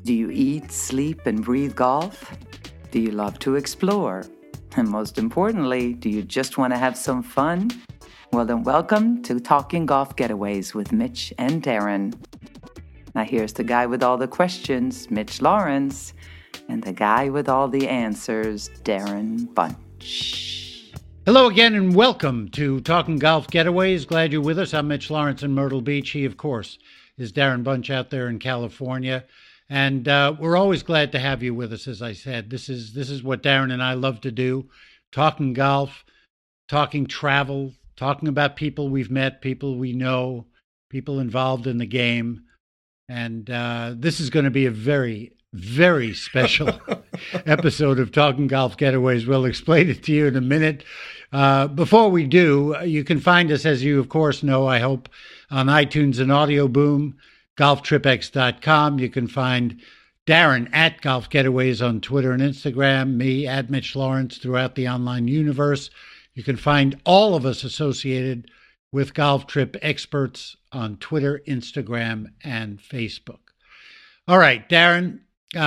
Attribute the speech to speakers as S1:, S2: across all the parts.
S1: Do you eat, sleep, and breathe golf? Do you love to explore? And most importantly, do you just want to have some fun? Well, then welcome to Talking Golf Getaways with Mitch and Darren. Now here's the guy with all the questions, Mitch Lawrence, and the guy with all the answers, Darren Bunch.
S2: Hello again and welcome to Talking Golf Getaways. Glad you're with us. I'm Mitch Lawrence in Myrtle Beach. He, of course, is Darren Bunch out there in California. And we're always glad to have you with us, as I said. This is what Darren and I love to do, talking golf, talking travel, talking about people we've met, people we know, people involved in the game. And this is going to be a very, very special episode of Talking Golf Getaways. We'll explain it to you in a minute. Before we do, you can find us, as you, of course, know, I hope, on iTunes and Audio Boom, golftripx.com. You can find Darren at Golf Getaways on Twitter and Instagram, me at Mitch Lawrence throughout the online universe. You can find all of us associated with Golf Trip Experts on Twitter, Instagram, and Facebook. All right, Darren,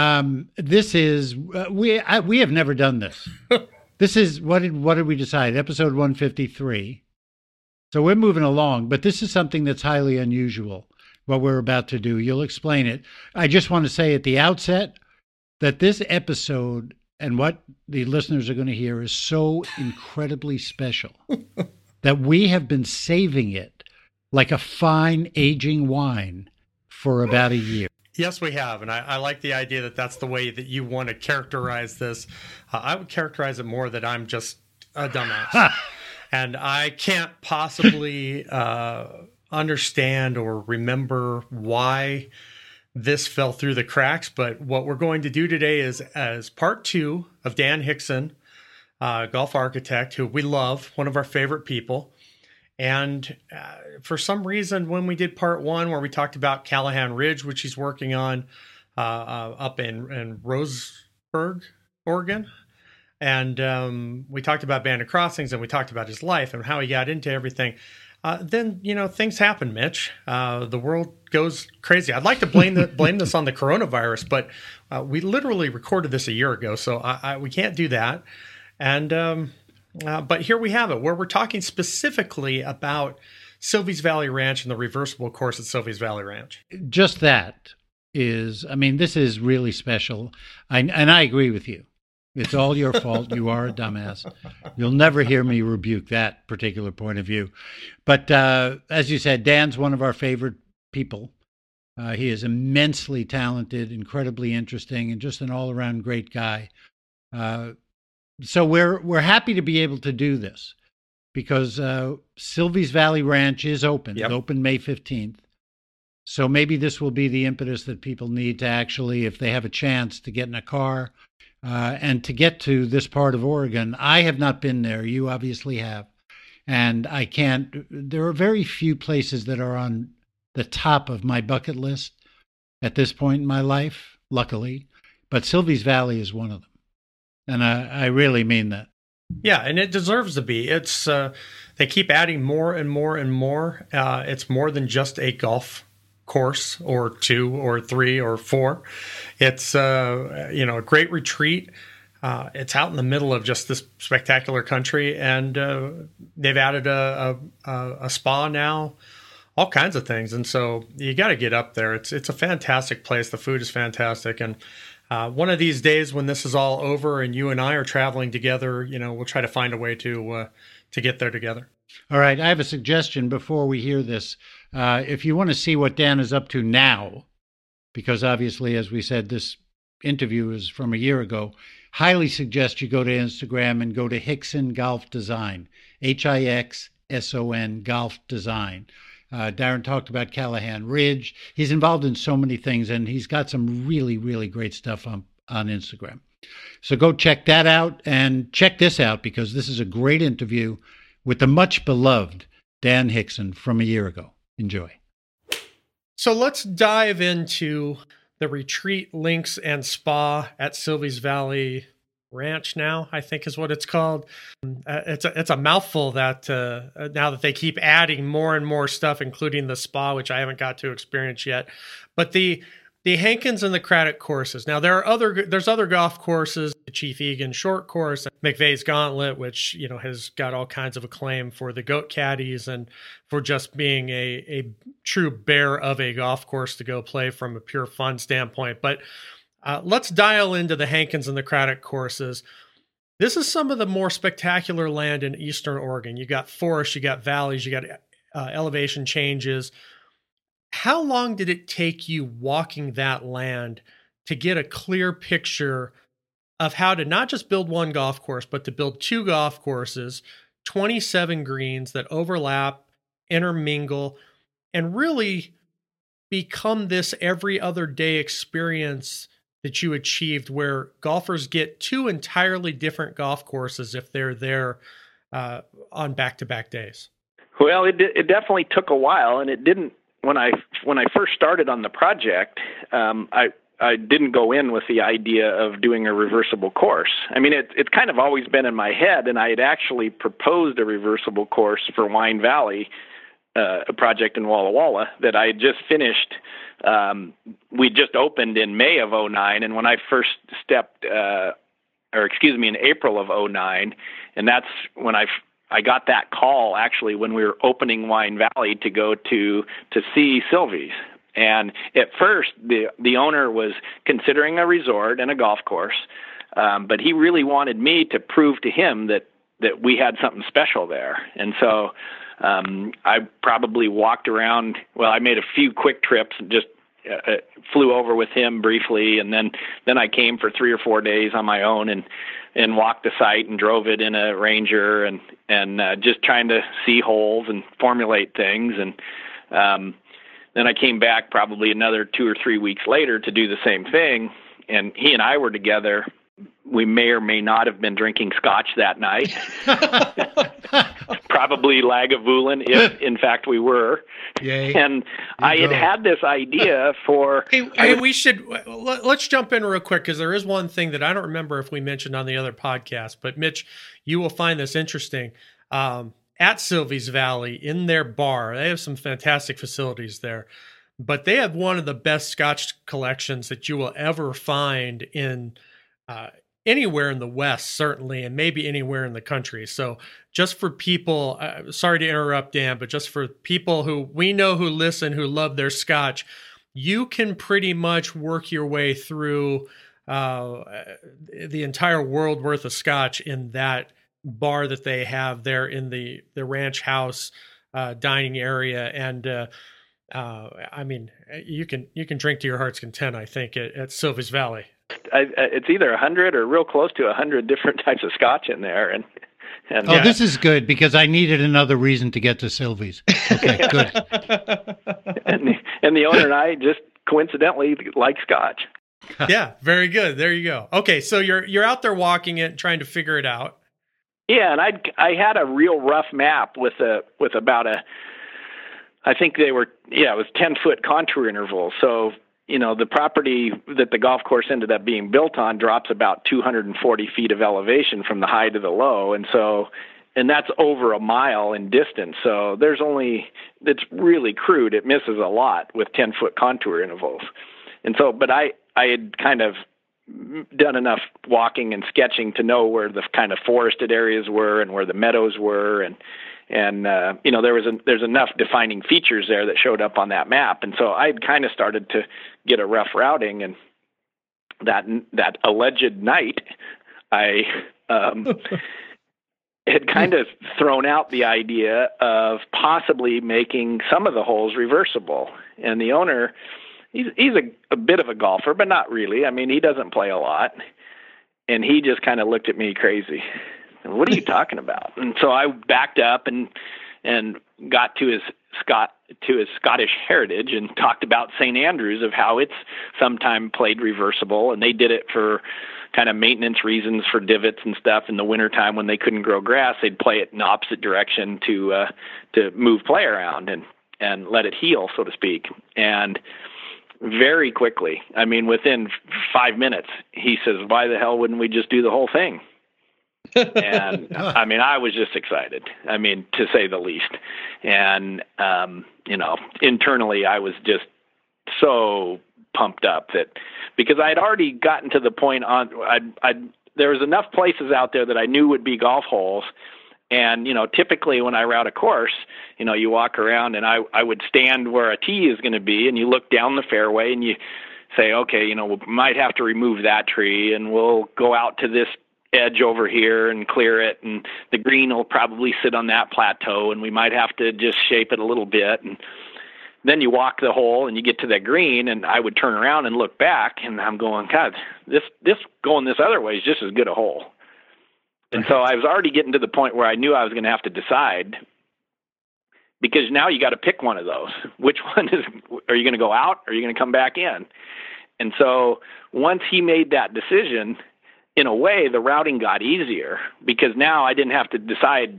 S2: this is, we have never done this. This is, what did we decide? Episode 153. So we're moving along, but this is something that's highly unusual, what we're about to do. You'll explain it. I just want to say at the outset that this episode and what the listeners are going to hear is so incredibly special that we have been saving it like a fine aging wine for about a year.
S3: Yes, we have. And I like the idea that that's the way that you want to characterize this. I would characterize it more that I'm just a dumbass. And I can't possibly understand or remember why this fell through the cracks. But what we're going to do today is, as part two of Dan Hickson, golf architect, who we love, one of our favorite people. And for some reason, when we did part one, where we talked about Callahan Ridge, which he's working on up in Roseburg, Oregon, and we talked about Bandit Crossings, and we talked about his life and how he got into everything. Then, things happen, Mitch. The world goes crazy. I'd like to blame this on the coronavirus, but we literally recorded this a year ago, so we can't do that. And but here we have it, where we're talking specifically about Silvies Valley Ranch and the reversible course at Silvies Valley Ranch.
S2: Just that is, this is really special. And I agree with you. It's all your fault. You are a dumbass. You'll never hear me rebuke that particular point of view. But as you said, Dan's one of our favorite people. He is immensely talented, incredibly interesting, and just an all-around great guy. So we're happy to be able to do this because Silvies Valley Ranch is open. Yep. It's open May 15th. So maybe this will be the impetus that people need to actually, if they have a chance, to get in a car and to get to this part of Oregon. I have not been there. You obviously have. And I can't. There are very few places that are on the top of my bucket list at this point in my life, luckily. But Silvies Valley is one of them. And I really mean that.
S3: Yeah, and it deserves to be. It's they keep adding more and more and more. It's more than just a golf course or two or three or four. It's a great retreat. It's out in the middle of just this spectacular country, and they've added a spa now, all kinds of things. And so you got to get up there. It's a fantastic place. The food is fantastic, and one of these days when this is all over and you and I are traveling together, we'll try to find a way to get there together.
S2: All right. I have a suggestion before we hear this. If you want to see what Dan is up to now, because obviously, as we said, this interview is from a year ago, highly suggest you go to Instagram and go to Hickson Golf Design, Hixson Golf Design. Darren talked about Callahan Ridge. He's involved in so many things, and he's got some really, really great stuff on Instagram. So go check that out, and check this out, because this is a great interview with the much beloved Dan Hickson from a year ago. Enjoy.
S3: So let's dive into the retreat, links, and spa at Silvies Valley Ranch now, I think is what it's called. It's a mouthful that now that they keep adding more and more stuff, including the spa, which I haven't got to experience yet. But the the Hankins and the Craddock courses. Now there's other golf courses, the Chief Egan Short Course, McVeigh's Gauntlet, which has got all kinds of acclaim for the goat caddies and for just being a true bear of a golf course to go play from a pure fun standpoint. But let's dial into the Hankins and the Craddock courses. This is some of the more spectacular land in Eastern Oregon. You got forests, you got valleys, you got elevation changes. How long did it take you walking that land to get a clear picture of how to not just build one golf course, but to build two golf courses, 27 greens that overlap, intermingle, and really become this every other day experience that you achieved where golfers get two entirely different golf courses if they're there on back-to-back days?
S4: Well, it definitely took a while, and it didn't. When I first started on the project, I didn't go in with the idea of doing a reversible course. I mean, it's kind of always been in my head, and I had actually proposed a reversible course for Wine Valley, a project in Walla Walla that I had just finished. We just opened in May of 2009, and when I first stepped, in April of 2009, and that's when I got that call actually when we were opening Wine Valley to go to see Sylvie's. And at first, the owner was considering a resort and a golf course, but he really wanted me to prove to him that we had something special there. And so I probably walked around. Well, I made a few quick trips and just flew over with him briefly, and then I came for 3 or 4 days on my own and walked the site and drove it in a Ranger and just trying to see holes and formulate things. And then I came back probably another 2 or 3 weeks later to do the same thing. And he and I were together. We may or may not have been drinking scotch that night. Probably Lagavulin, if in fact we were.
S2: Yay.
S4: And I had this idea for...
S3: Let's jump in real quick, because there is one thing that I don't remember if we mentioned on the other podcast, but Mitch, you will find this interesting. At Sylvie's Valley, in their bar, they have some fantastic facilities there, but they have one of the best scotch collections that you will ever find in anywhere in the West, certainly, and maybe anywhere in the country. So just for people, sorry to interrupt, Dan, but just for people who we know who listen, who love their scotch, you can pretty much work your way through the entire world worth of scotch in that bar that they have there in the ranch house dining area. And I mean, you can drink to your heart's content, I think, at Sylvie's Valley.
S4: It's either 100 or real close to 100 different types of scotch in there. And
S2: This is good, because I needed another reason to get to Sylvie's. Okay, good.
S4: and the owner and I just coincidentally like scotch.
S3: Yeah, very good. There you go. Okay, so you're out there walking it, trying to figure it out.
S4: Yeah, and I had a real rough map with about I think it was 10-foot contour intervals. So, the property that the golf course ended up being built on drops about 240 feet of elevation from the high to the low. And that's over a mile in distance. So it's really crude. It misses a lot with 10-foot contour intervals. And so, but I had kind of done enough walking and sketching to know where the kind of forested areas were and where the meadows were. And there's enough defining features there that showed up on that map. And so I'd kind of started to get a rough routing, and that alleged night, I had kind of thrown out the idea of possibly making some of the holes reversible. And the owner, he's a bit of a golfer, but not really. I mean, he doesn't play a lot. And he just kind of looked at me crazy. What are you talking about? And so I backed up and got to his Scottish heritage and talked about St. Andrews, of how it's sometime played reversible, and they did it for kind of maintenance reasons for divots and stuff. In the wintertime when they couldn't grow grass, they'd play it in the opposite direction to move play around and let it heal, so to speak. And very quickly, I mean, within 5 minutes, he says, "Why the hell wouldn't we just do the whole thing?" And I mean, I was just excited. I mean, to say the least. And internally, I was just so pumped up because I had already gotten to the point there was enough places out there that I knew would be golf holes. And, typically when I route a course, you walk around and I would stand where a tee is going to be, and you look down the fairway and you say, okay, we might have to remove that tree, and we'll go out to this edge over here and clear it, and the green will probably sit on that plateau, and we might have to just shape it a little bit. And then you walk the hole and you get to that green, and I would turn around and look back, and I'm going, God, this going this other way is just as good a hole. And so I was already getting to the point where I knew I was going to have to decide, because now you got to pick one of those. Which one are you going to go out, or are you going to come back in? And so once he made that decision, in a way, the routing got easier, because now I didn't have to decide,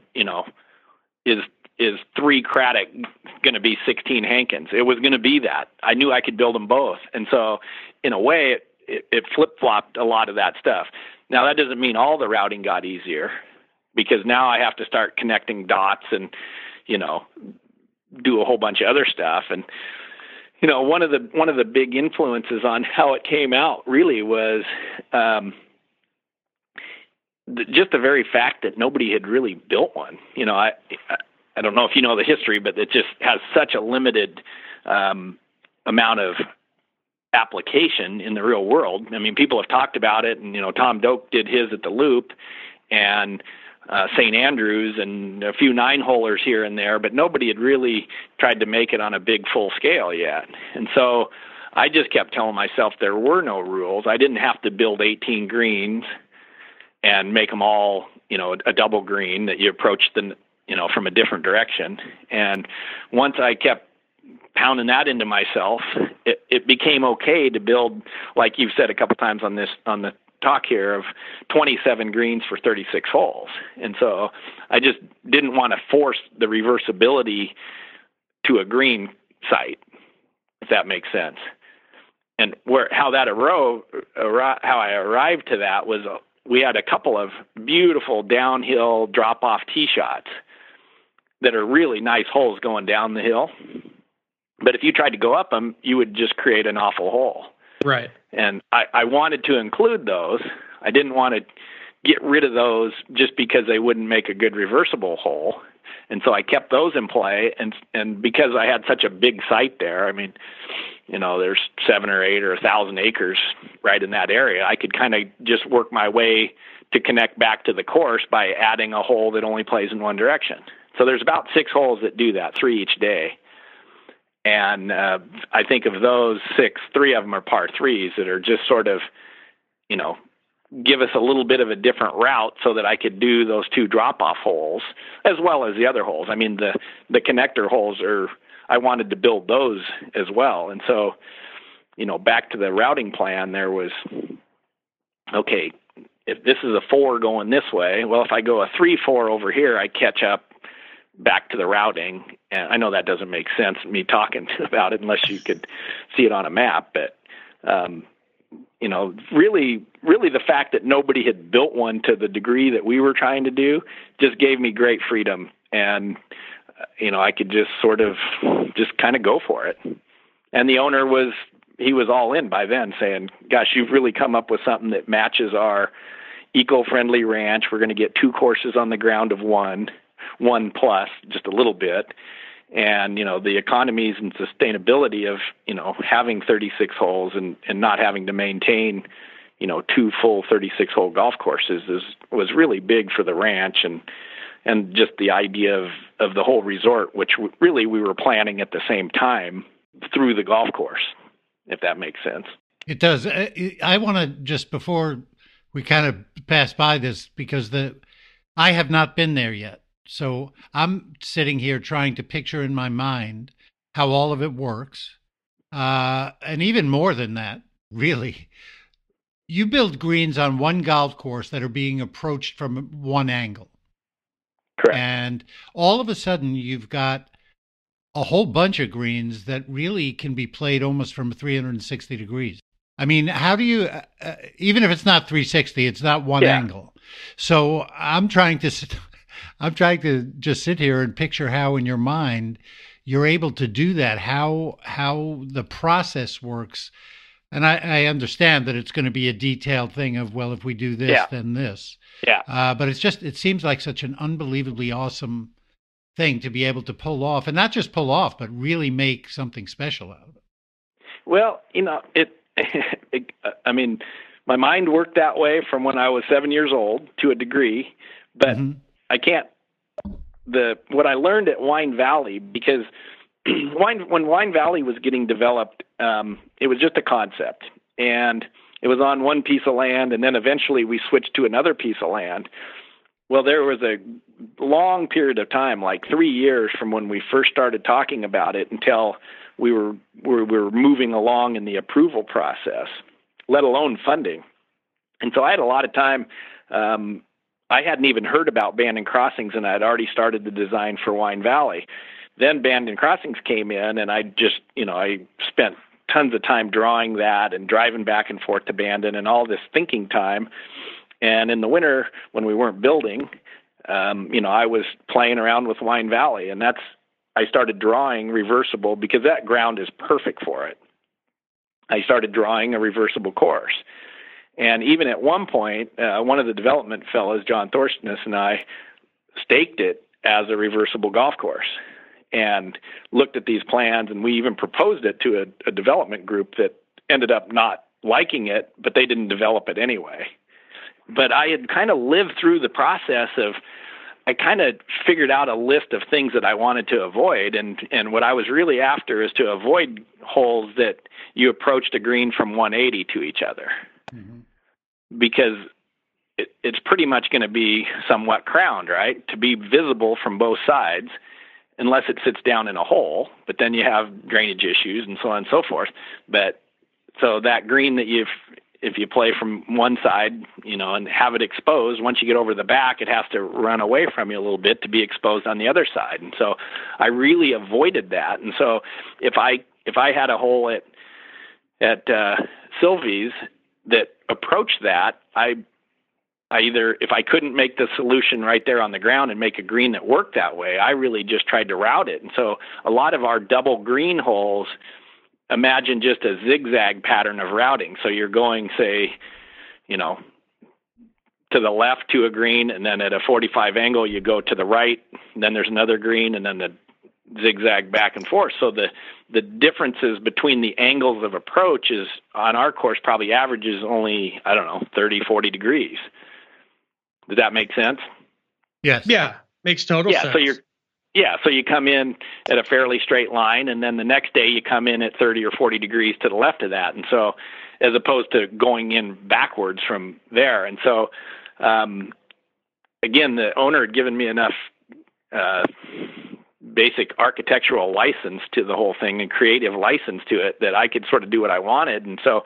S4: is 3 Craddock going to be 16 Hankins? It was going to be that. I knew I could build them both. And so in a way, it flip-flopped a lot of that stuff. Now, that doesn't mean all the routing got easier, because now I have to start connecting dots and, do a whole bunch of other stuff. And, one of the big influences on how it came out really was just the very fact that nobody had really built one. I don't know if you know the history, but it just has such a limited amount of application in the real world. I mean, people have talked about it, and Tom Doak did his at the Loop, and St. Andrews, and a few 9-holers here and there, but nobody had really tried to make it on a big full scale yet. And so I just kept telling myself there were no rules. I didn't have to build 18 greens and make them all, a double green that you approach from a different direction. And once I kept pounding that into myself, it became okay to build, like you've said a couple times on the talk here, of 27 greens for 36 holes. And so I just didn't want to force the reversibility to a green site, if that makes sense. And how I arrived to that was, we had a couple of beautiful downhill drop-off tee shots that are really nice holes going down the hill. But if you tried to go up them, you would just create an awful hole.
S3: Right.
S4: And I wanted to include those. I didn't want to get rid of those just because they wouldn't make a good reversible hole. And so I kept those in play. And because I had such a big site there, I mean, there's 7 or 8 or 1,000 acres right in that area, I could kind of just work my way to connect back to the course by adding a hole that only plays in one direction. So there's about 6 holes that do that, 3 each day. And I think of those 6, 3 of them are par 3s that are just sort of, give us a little bit of a different route so that I could do those 2 drop-off holes as well as the other holes. I mean, the connector holes I wanted to build those as well. And so, back to the routing plan, there was, okay, if this is a 4 going this way, well, if I go a 3-4 over here, I catch up back to the routing. And I know that doesn't make sense, me talking about it, unless you could see it on a map. But, really the fact that nobody had built one to the degree that we were trying to do just gave me great freedom. And, I could just sort of just kind of go for it. And the owner was all in by then, saying, gosh, you've really come up with something that matches our eco-friendly ranch. We're going to get 2 courses on the ground of one plus, just a little bit. And, the economies and sustainability of, having 36 holes and not having to maintain, 2 full 36-hole golf courses was really big for the ranch and just the idea of the whole resort, which really we were planning at the same time through the golf course, if that makes sense.
S2: It does. I want to just, before we kind of pass by this, because I have not been there yet. So I'm sitting here trying to picture in my mind how all of it works. And even more than that, really, you build greens on one golf course that are being approached from one angle.
S4: Correct.
S2: And all of a sudden you've got a whole bunch of greens that really can be played almost from 360 degrees. I mean, how do you, even if it's not 360, it's not one angle. So I'm trying to just sit here and picture how in your mind you're able to do that, how the process works, And I understand that it's going to be a detailed thing of, well, if we do this, then this.
S4: Yeah.
S2: But it seems like such an unbelievably awesome thing to be able to pull off, and not just pull off, but really make something special out of it.
S4: Well, I mean, my mind worked that way from when I was 7 years old to a degree, but I can't, what I learned at Wine Valley, because when Wine Valley was getting developed, it was just a concept, and it was on one piece of land, and then eventually we switched to another piece of land. Well, there was a long period of time, like 3 years from when we first started talking about it until we were moving along in the approval process, let alone funding. And so I had a lot of time. I hadn't even heard about Bandon Crossings, and I had already started the design for Wine Valley. Then Bandon Crossings came in, and I just, I spent tons of time drawing that and driving back and forth to Bandon and all this thinking time. And in the winter, when we weren't building, I was playing around with Wine Valley, and I started drawing reversible because that ground is perfect for it. I started drawing a reversible course. And even at one point, one of the development fellows, John Thorstness, and I staked it as a reversible golf course and looked at these plans, and we even proposed it to a development group that ended up not liking it, but they didn't develop it anyway. But I had kind of lived through the process of, I kind of figured out a list of things that I wanted to avoid, and what I was really after is to avoid holes that you approached a green from 180 to each other, because it's pretty much going to be somewhat crowned, right, to be visible from both sides, unless it sits down in a hole, but then you have drainage issues and so on and so forth. But so that green that if you play from one side, and have it exposed, once you get over the back, it has to run away from you a little bit to be exposed on the other side. And so I really avoided that. And so if I had a hole at Sylvie's that approached that, I either, if I couldn't make the solution right there on the ground and make a green that worked that way, I really just tried to route it. And so a lot of our double green holes, imagine just a zigzag pattern of routing. So you're going, say, to the left to a green, and then at a 45 angle, you go to the right, and then there's another green, and then the zigzag back and forth. So the differences between the angles of approach is, on our course, probably averages only, 30, 40 degrees. Does that make sense?
S2: Yes.
S5: Yeah, makes total sense.
S4: So you come in at a fairly straight line, and then the next day you come in at 30 or 40 degrees to the left of that. And so, as opposed to going in backwards from there. And so, again, the owner had given me enough basic architectural license to the whole thing and creative license to it that I could sort of do what I wanted. And so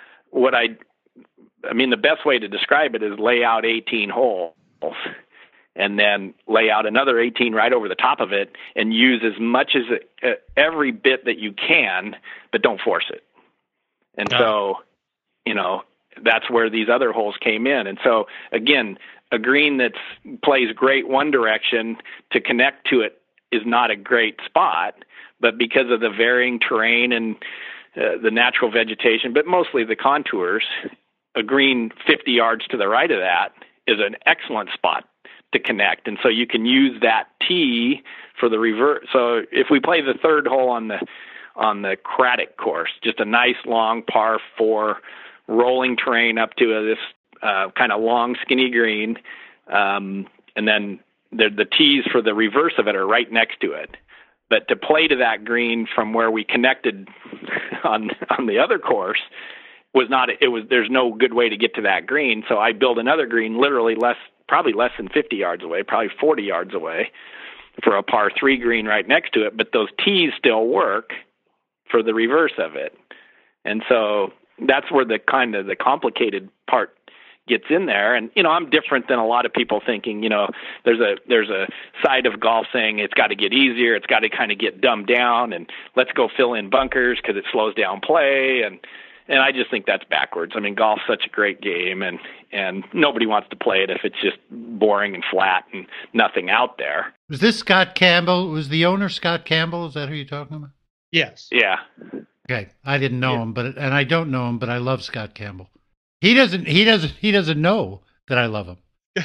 S4: the best way to describe it is lay out 18 holes and then lay out another 18 right over the top of it and use as much as every bit that you can, but don't force it. And so, that's where these other holes came in. And so, again, a green that plays great one direction, to connect to it is not a great spot, but because of the varying terrain and the natural vegetation, but mostly the contours, a green 50 yards to the right of that is an excellent spot to connect. And so you can use that tee for the reverse. So if we play the third hole on the Craddock course, just a nice long par 4 rolling terrain up to this kind of long skinny green, and then the tees for the reverse of it are right next to it. But to play to that green from where we connected on the other course there's no good way to get to that green. So I built another green literally probably less than 50 yards away, probably 40 yards away, for a par 3 green right next to it. But those tees still work for the reverse of it. And so that's where the kind of the complicated part gets in there. And, I'm different than a lot of people thinking, there's a side of golf saying it's got to get easier. It's got to kind of get dumbed down, and let's go fill in bunkers because it slows down play. And I just think that's backwards. Golf's such a great game, and nobody wants to play it if it's just boring and flat and nothing out there.
S2: Was this Scott Campbell? Was the owner Scott Campbell? Is that who you're talking about?
S5: Yes.
S4: Yeah.
S2: Okay, I didn't know him, and I don't know him, but I love Scott Campbell. He doesn't know that I love him.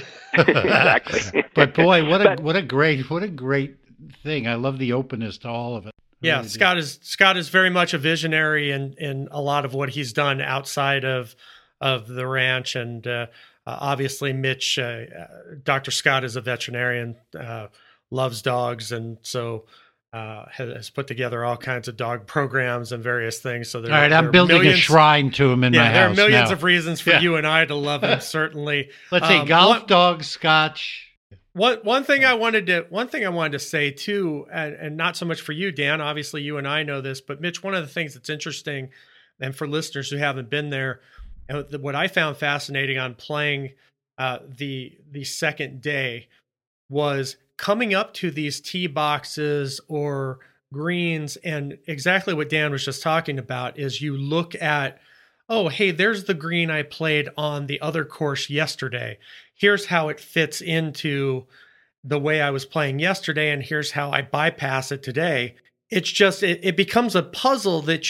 S4: Exactly.
S2: But boy, what a great thing. I love the openness to all of it.
S3: Yeah,
S2: Really
S3: Scott is very much a visionary in a lot of what he's done outside of the ranch, and obviously Mitch, Dr. Scott is a veterinarian, loves dogs, and so has put together all kinds of dog programs and various things. So
S2: all right, I'm building a shrine to him in my house.
S3: There are millions
S2: now.
S3: of reasons for you and I to love him. Certainly,
S2: let's say golf, dogs, scotch.
S3: One thing I wanted to say too, and not so much for you, Dan. Obviously, you and I know this, but Mitch, one of the things that's interesting, and for listeners who haven't been there, what I found fascinating on playing the second day was coming up to these tee boxes or greens, and exactly what Dan was just talking about is you look at, oh, hey, there's the green I played on the other course yesterday. Here's how it fits into the way I was playing yesterday, and here's how I bypass it today. It's just, it becomes a puzzle that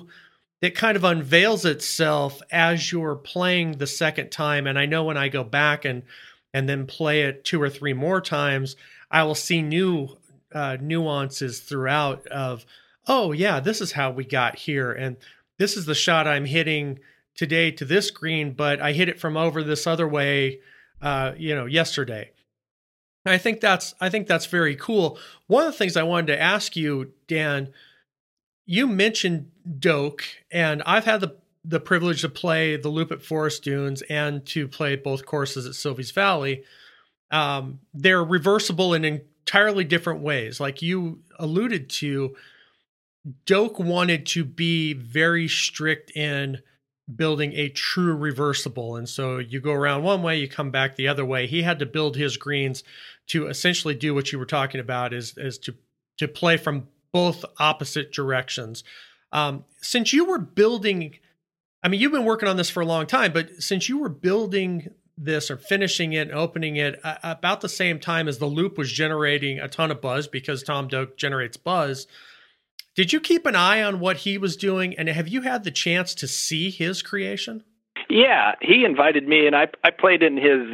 S3: kind of unveils itself as you're playing the second time. And I know when I go back and then play it 2 or 3 more times, I will see new nuances throughout of, oh yeah, this is how we got here. And this is the shot I'm hitting today to this green, but I hit it from over this other way, yesterday. And I think that's very cool. One of the things I wanted to ask you, Dan, you mentioned Doak, and I've had the privilege to play the loop at Forest Dunes and to play both courses at Sylvies Valley. They're reversible in entirely different ways. Like you alluded to, Doak wanted to be very strict in building a true reversible. And so you go around one way, you come back the other way. He had to build his greens to essentially do what you were talking about, is to play from both opposite directions. Since you were building, I mean, you've been working on this for a long time, but since you were building this or finishing it and opening it about the same time as the loop was generating a ton of buzz, because Tom Doak generates buzz, did you keep an eye on what he was doing? And have you had the chance to see his creation?
S4: Yeah, he invited me, and I played in his,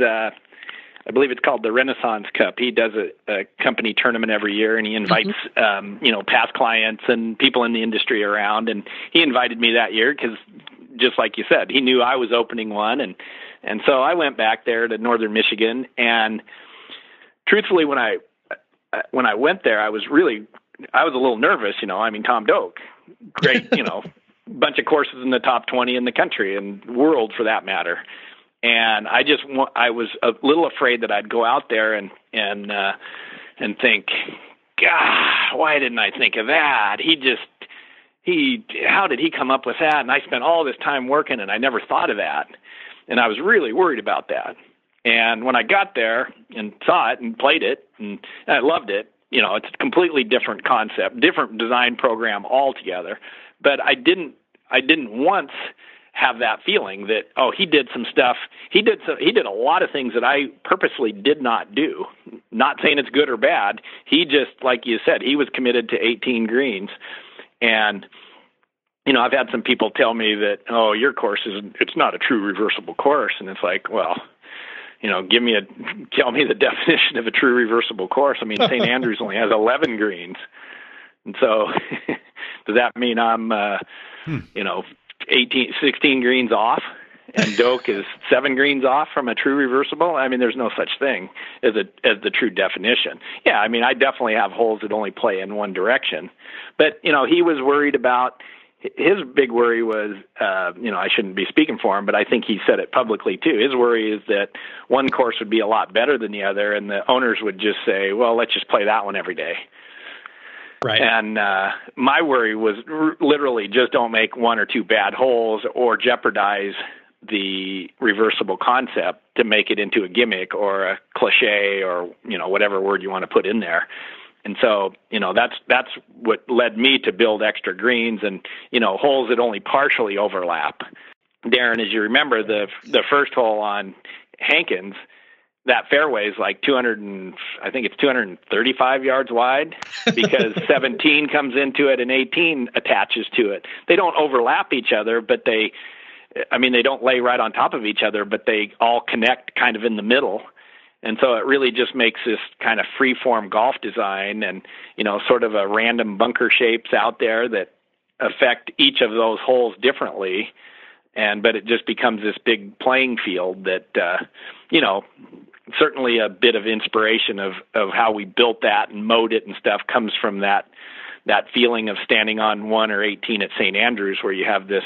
S4: I believe it's called the Renaissance Cup. He does a company tournament every year, and he invites, past clients and people in the industry around. And he invited me that year because, just like you said, he knew I was opening one. And so I went back there to Northern Michigan. And truthfully, when I went there, I was a little nervous, I mean, Tom Doak, great, bunch of courses in the top 20 in the country and world for that matter. And I was a little afraid that I'd go out there and think, God, why didn't I think of that? How did he come up with that? And I spent all this time working and I never thought of that. And I was really worried about that. And when I got there and saw it and played it, and I loved it, it's a completely different concept, different design program altogether. But I didn't once have that feeling that, oh, he did some stuff. He did a lot of things that I purposely did not do. Not saying it's good or bad. He just, like you said, he was committed to 18 greens. And, I've had some people tell me that, oh, your course it's not a true reversible course. And it's like, well, tell me the definition of a true reversible course. I mean, St. Andrews only has 11 greens. And so does that mean I'm, 16 greens off, and Doak is 7 greens off from a true reversible? I mean, there's no such thing as the true definition. Yeah, I mean, I definitely have holes that only play in one direction. But, he was worried about, his big worry was, I shouldn't be speaking for him, but I think he said it publicly too. His worry is that one course would be a lot better than the other, and the owners would just say, well, let's just play that one every day. Right. And my worry was literally just don't make 1 or 2 bad holes or jeopardize the reversible concept to make it into a gimmick or a cliche or, whatever word you want to put in there. And so, that's what led me to build extra greens and, holes that only partially overlap. Darren, as you remember, the first hole on Hankins, that fairway is like 235 yards wide because 17 comes into it and 18 attaches to it. They don't overlap each other, but they don't lay right on top of each other, but they all connect kind of in the middle. And so it really just makes this kind of free-form golf design and, sort of a random bunker shapes out there that affect each of those holes differently. But it just becomes this big playing field that, certainly a bit of inspiration of how we built that and mowed it and stuff comes from that feeling of standing on 1 or 18 at St. Andrews, where you have this,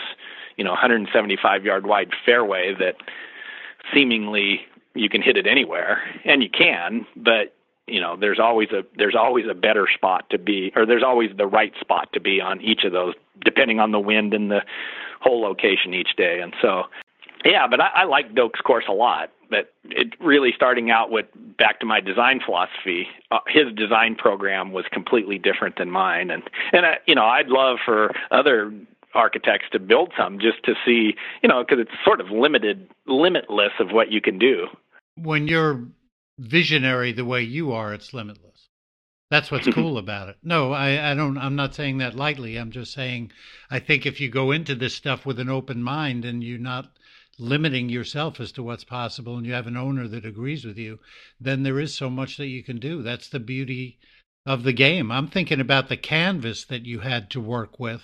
S4: 175 yard wide fairway that seemingly you can hit it anywhere, and you can, but there's always a better spot to be, or there's always the right spot to be on each of those, depending on the wind and the hole location each day. And so, yeah, but I like Doak's course a lot. But it really, starting out with, back to my design philosophy, his design program was completely different than mine. And I'd love for other architects to build some just to see, because it's sort of limitless of what you can do.
S2: When you're visionary the way you are, it's limitless. That's what's cool about it. No, I'm not saying that lightly. I'm just saying, I think if you go into this stuff with an open mind and you're not limiting yourself as to what's possible and you have an owner that agrees with you, then there is so much that you can do. That's the beauty of the game. I'm thinking about the canvas that you had to work with.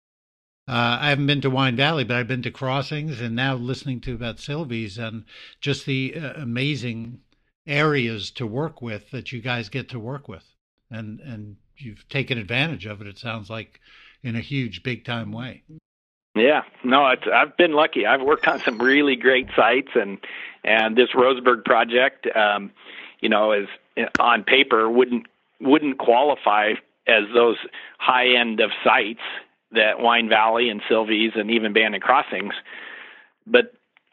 S2: I haven't been to Wine Valley, but I've been to Crossings, and now listening to about Sylvie's and just the amazing areas to work with that you guys get to work with. And you've taken advantage of it, it sounds like, in a huge, big-time way.
S4: Yeah, no, I've been lucky. I've worked on some really great sites, and this Roseburg project, is on paper wouldn't qualify as those high end of sites that Wine Valley and Sylvie's and even Bandon Crossings. But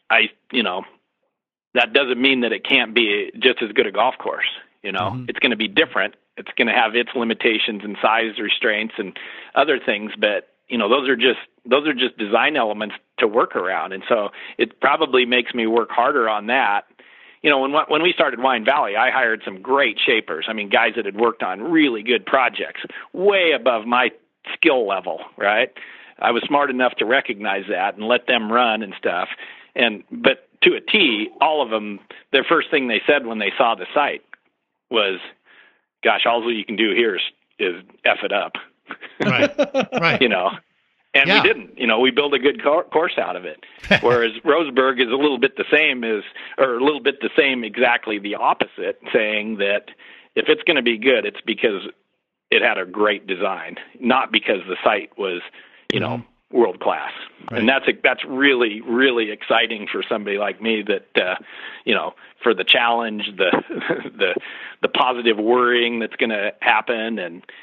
S4: that doesn't mean that it can't be just as good a golf course.
S2: Mm-hmm.
S4: It's going to be different. It's going to have its limitations and size restraints and other things, but those are just design elements to work around. And so it probably makes me work harder on that. When we started Wine Valley, I hired some great shapers. I mean, guys that had worked on really good projects, way above my skill level, right? I was smart enough to recognize that and let them run and stuff. But to a T, all of them, their first thing they said when they saw the site was, gosh, all you can do here is F it up.
S2: Right.
S4: And we didn't, we built a good course out of it. Whereas Roseburg is a little bit the same exactly the opposite, saying that if it's going to be good, it's because it had a great design, not because the site was, world class. Right. And that's really, really exciting for somebody like me that, for the challenge, the positive worrying that's going to happen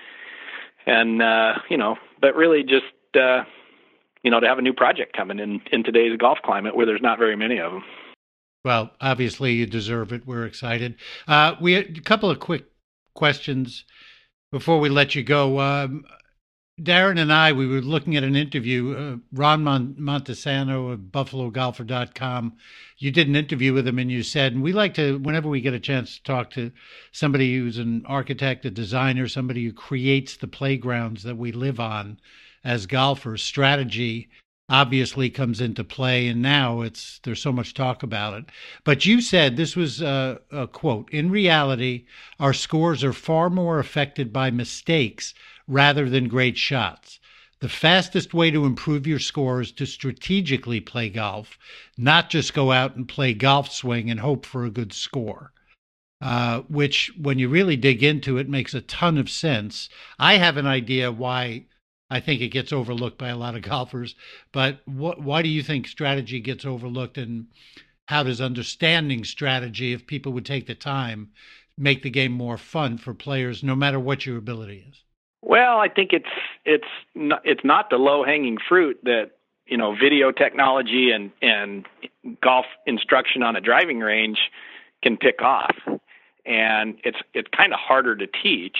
S4: and but really just, to have a new project coming in today's golf climate where there's not very many of them.
S2: Well, obviously you deserve it. We're excited. We had a couple of quick questions before we let you go. Darren and I, we were looking at an interview, Ron Montesano of BuffaloGolfer.com. You did an interview with him and you said, and we like to, whenever we get a chance to talk to somebody who's an architect, a designer, somebody who creates the playgrounds that we live on as golfers, strategy obviously comes into play, and now there's so much talk about it. But you said, this was a quote, "In reality, our scores are far more affected by mistakes rather than great shots. The fastest way to improve your score is to strategically play golf, not just go out and play golf swing and hope for a good score." Which, when you really dig into it, makes a ton of sense. I have an idea why I think it gets overlooked by a lot of golfers, but why do you think strategy gets overlooked, and how does understanding strategy, if people would take the time, make the game more fun for players, no matter what your ability is?
S4: Well, I think it's not the low-hanging fruit that, video technology and golf instruction on a driving range can pick off. And it's kind of harder to teach.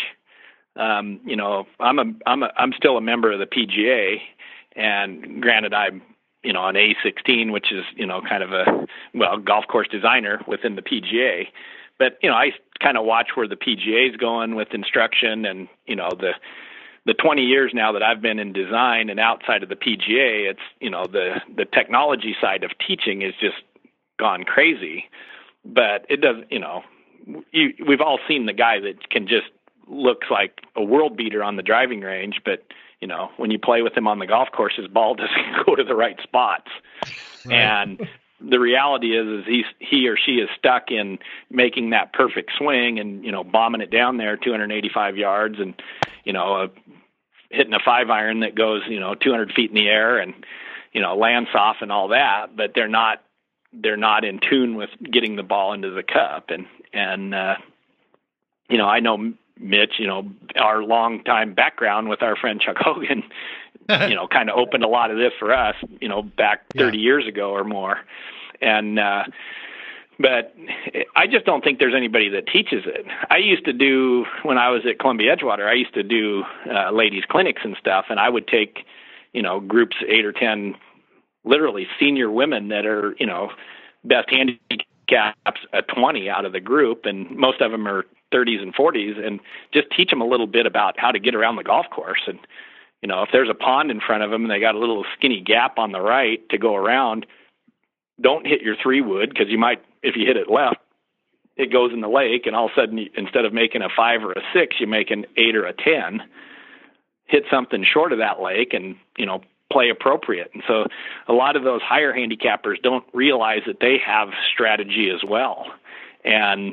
S4: I'm still a member of the PGA, and granted, I'm an A16, which is, kind of a, golf course designer within the PGA. But, I kind of watch where the PGA is going with instruction, and, the 20 years now that I've been in design and outside of the PGA, it's, the technology side of teaching is just gone crazy. But it does, we've all seen the guy that can just looks like a world beater on the driving range, but when you play with him on the golf course, his ball doesn't go to the right spots. Right. And the reality is he or she is stuck in making that perfect swing and, bombing it down there 285 yards and, hitting a 5-iron that goes, 200 feet in the air and, lands off and all that, but they're not in tune with getting the ball into the cup. And I know Mitch, our longtime background with our friend Chuck Hogan, kind of opened a lot of this for us, back 30 years ago or more. And, but I just don't think there's anybody that teaches it. I used to do, when I was at Columbia Edgewater, I used to do ladies clinics and stuff, and I would take, groups 8 or 10, literally senior women that are, best handicaps a 20 out of the group, and most of them are 30s and 40s, and just teach them a little bit about how to get around the golf course. And, if there's a pond in front of them and they got a little skinny gap on the right to go around, don't hit your 3-wood, because you might, if you hit it left, it goes in the lake, and all of a sudden, instead of making a 5 or a 6, you make an 8 or a 10. Hit something short of that lake and, play appropriate. And so a lot of those higher handicappers don't realize that they have strategy as well. And,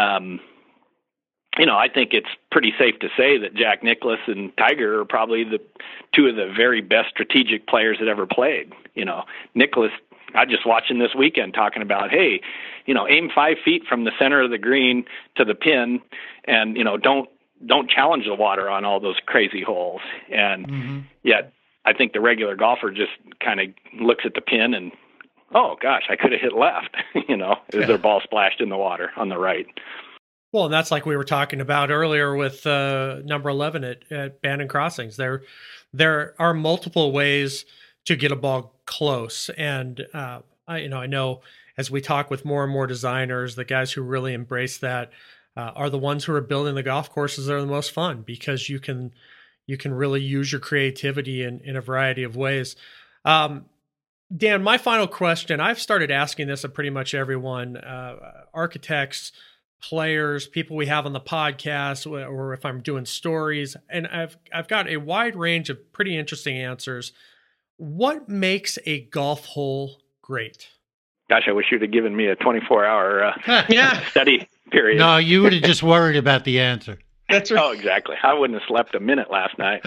S4: I think it's pretty safe to say that Jack Nicklaus and Tiger are probably the two of the very best strategic players that ever played. Nicklaus, I just watched him this weekend talking about, hey, aim 5 feet from the center of the green to the pin, and, don't challenge the water on all those crazy holes. And yet I think the regular golfer just kind of looks at the pin and, oh gosh, I could have hit left, as their ball splashed in the water on the right.
S3: Well, and that's like we were talking about earlier with number 11 at Bandon Crossings. There are multiple ways to get a ball close. And, I know as we talk with more and more designers, the guys who really embrace that are the ones who are building the golf courses that are the most fun, because you can really use your creativity in a variety of ways. Dan, my final question, I've started asking this of pretty much everyone, architects, players, people we have on the podcast, or if I'm doing stories, and I've got a wide range of pretty interesting answers. What makes a golf hole great?
S4: Gosh, I wish you'd have given me a 24-hour study period.
S2: No, you would have just worried about the answer.
S3: That's right.
S4: Oh, exactly. I wouldn't have slept a minute last night.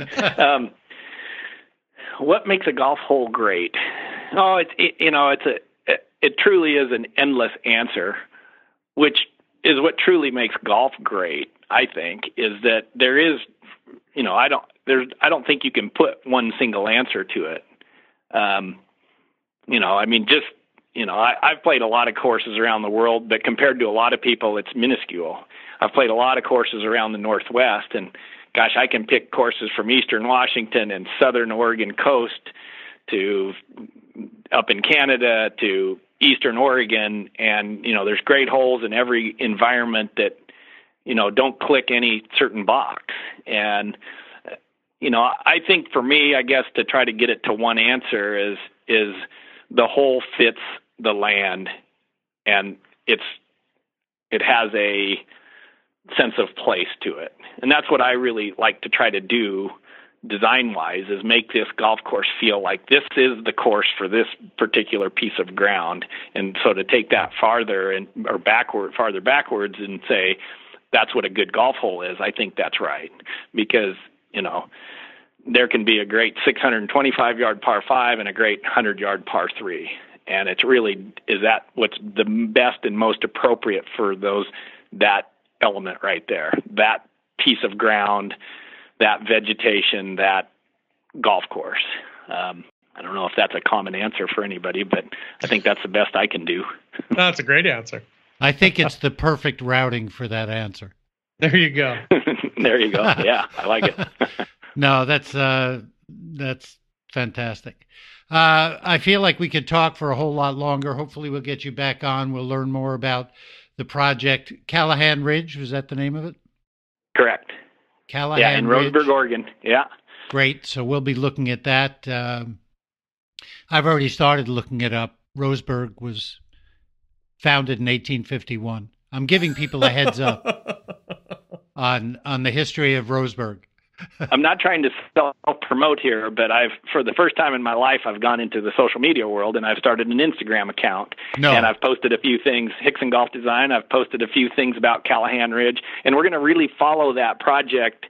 S4: What makes a golf hole great? Oh, it truly is an endless answer, which is what truly makes golf great. I think is that there is, I don't think you can put one single answer to it. I've played a lot of courses around the world, but compared to a lot of people, it's minuscule. I've played a lot of courses around the Northwest, and gosh, I can pick courses from Eastern Washington and Southern Oregon coast to up in Canada to Eastern Oregon. And, there's great holes in every environment that, don't click any certain box. And, I think for me, I guess to try to get it to one answer is the hole fits the land, and it has a sense of place to it. And that's what I really like to try to do design-wise, is make this golf course feel like this is the course for this particular piece of ground. And so to take that farther backwards and say, that's what a good golf hole is, I think that's right. Because, there can be a great 625-yard par 5 and a great 100-yard par 3. And it's really, is that what's the best and most appropriate for that element right there, that piece of ground, that vegetation, that golf course. I don't know if that's a common answer for anybody, but I think that's the best I can do.
S3: That's a great answer.
S2: I think it's the perfect routing for that answer.
S3: There you go.
S4: There you go. Yeah, I like it.
S2: No, that's fantastic. I feel like we could talk for a whole lot longer. Hopefully we'll get you back on. We'll learn more about the project. Callahan Ridge, was that the name of it?
S4: Correct.
S2: Callahan
S4: Yeah, in
S2: Ridge.
S4: Roseburg, Oregon. Yeah.
S2: Great. So we'll be looking at that. I've already started looking it up. Roseburg was founded in 1851. I'm giving people a heads up on the history of Roseburg.
S4: I'm not trying to self-promote here, but for the first time in my life, I've gone into the social media world, and I've started an Instagram account.
S2: No.
S4: And I've posted a few things, Hickson Golf Design. I've posted a few things about Callahan Ridge, and we're going to really follow that project.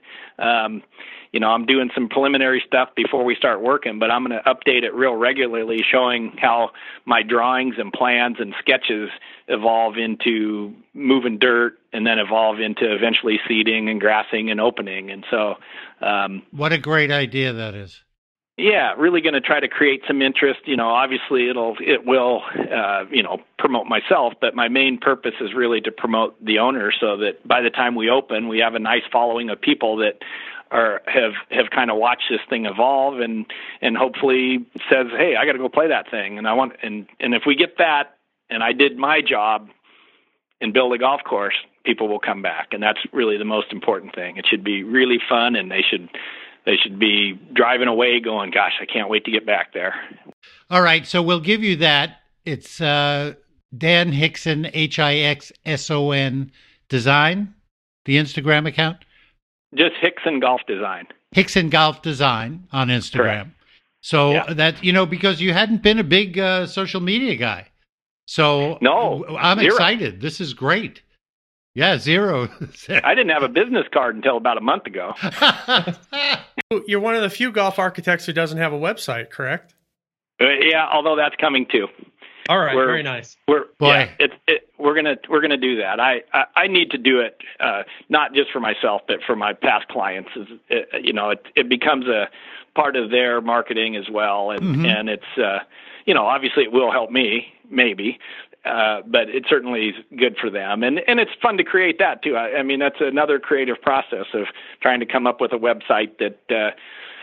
S4: I'm doing some preliminary stuff before we start working, but I'm going to update it real regularly, showing how my drawings and plans and sketches evolve into moving dirt and then evolve into eventually seeding and grassing and opening. And so,
S2: what a great idea that is.
S4: Yeah, really going to try to create some interest. Obviously it will promote myself, but my main purpose is really to promote the owner, so that by the time we open, we have a nice following of people that have kind of watched this thing evolve and hopefully says, hey, I got to go play that thing. And and if we get that, and I did my job and build a golf course, people will come back. And that's really the most important thing. It should be really fun, and they should be driving away going, gosh, I can't wait to get back there.
S2: All right. So we'll give you that. It's Dan Hickson, Hixson Design, the Instagram account.
S4: Just Hickson Golf Design.
S2: Hickson Golf Design on Instagram.
S4: Correct.
S2: So
S4: Yeah.
S2: that, because you hadn't been a big social media guy. So
S4: No,
S2: I'm
S4: zero.
S2: excited. This is great. Yeah, zero.
S4: I didn't have a business card until about a month ago.
S3: You're one of the few golf architects who doesn't have a website, correct?
S4: Yeah, although that's coming too.
S3: All right,
S4: We're-
S3: very nice.
S4: We're
S2: Boy.
S4: we're gonna do that. I need to do it, not just for myself, but for my past clients. It becomes a part of their marketing as well, and it's obviously it will help me maybe, but it certainly is good for them, and it's fun to create that too. I mean, that's another creative process of trying to come up with a website that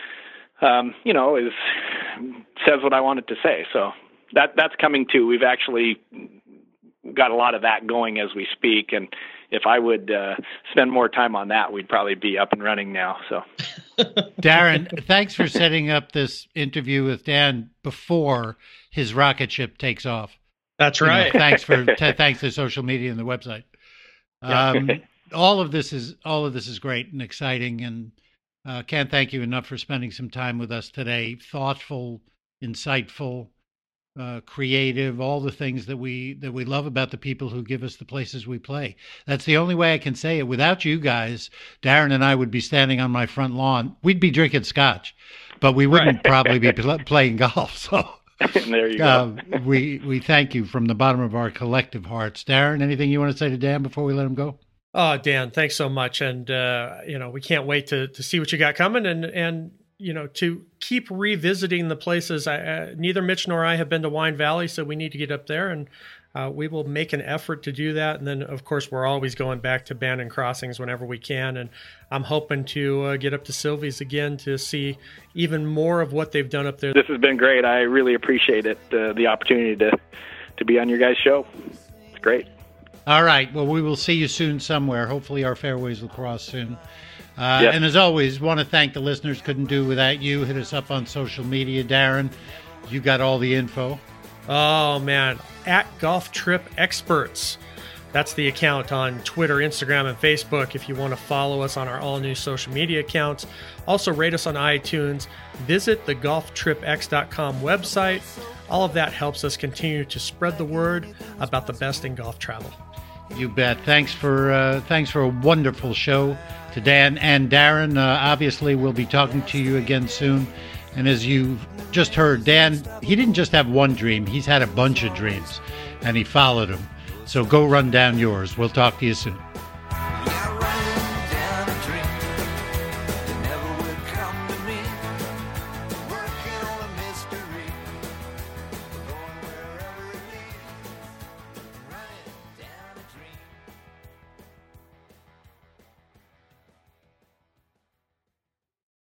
S4: says what I want it to say. So that's coming too. We've actually got a lot of that going as we speak, and if I would spend more time on that, we'd probably be up and running now. So,
S2: Darren, thanks for setting up this interview with Dan before his rocket ship takes off.
S3: That's right.
S2: Thanks to social media and the website. All of this is great and exciting, and can't thank you enough for spending some time with us today. Thoughtful, insightful, creative, all the things that we love about the people who give us the places we play. That's the only way I can say it. Without you guys, Darren and I would be standing on my front lawn. We'd be drinking scotch, but we wouldn't probably be playing golf. So
S4: there you go.
S2: We thank you from the bottom of our collective hearts. Darren, anything you want to say to Dan before we let him go?
S3: Oh, Dan, thanks so much. And, we can't wait to see what you got coming and to keep revisiting the places. Neither Mitch nor I have been to Wine Valley, so we need to get up there, and we will make an effort to do that. And then, of course, we're always going back to Bandon Crossings whenever we can. And I'm hoping to get up to Sylvie's again to see even more of what they've done up there.
S4: This has been great. I really appreciate it, the opportunity to be on your guys' show. It's great.
S2: All right. Well, we will see you soon somewhere. Hopefully our fairways will cross soon.
S4: Yes.
S2: And as always, want to thank the listeners. Couldn't do without you. Hit us up on social media. Darren, you got all the info.
S3: Oh, man. At Golf Trip Experts. That's the account on Twitter, Instagram, and Facebook if you want to follow us on our all-new social media accounts. Also, rate us on iTunes. Visit the golftripx.com website. All of that helps us continue to spread the word about the best in golf travel.
S2: You bet. Thanks for a wonderful show to Dan and Darren. Obviously, we'll be talking to you again soon. And as you just heard, Dan, he didn't just have one dream. He's had a bunch of dreams, and he followed them. So go run down yours. We'll talk to you soon.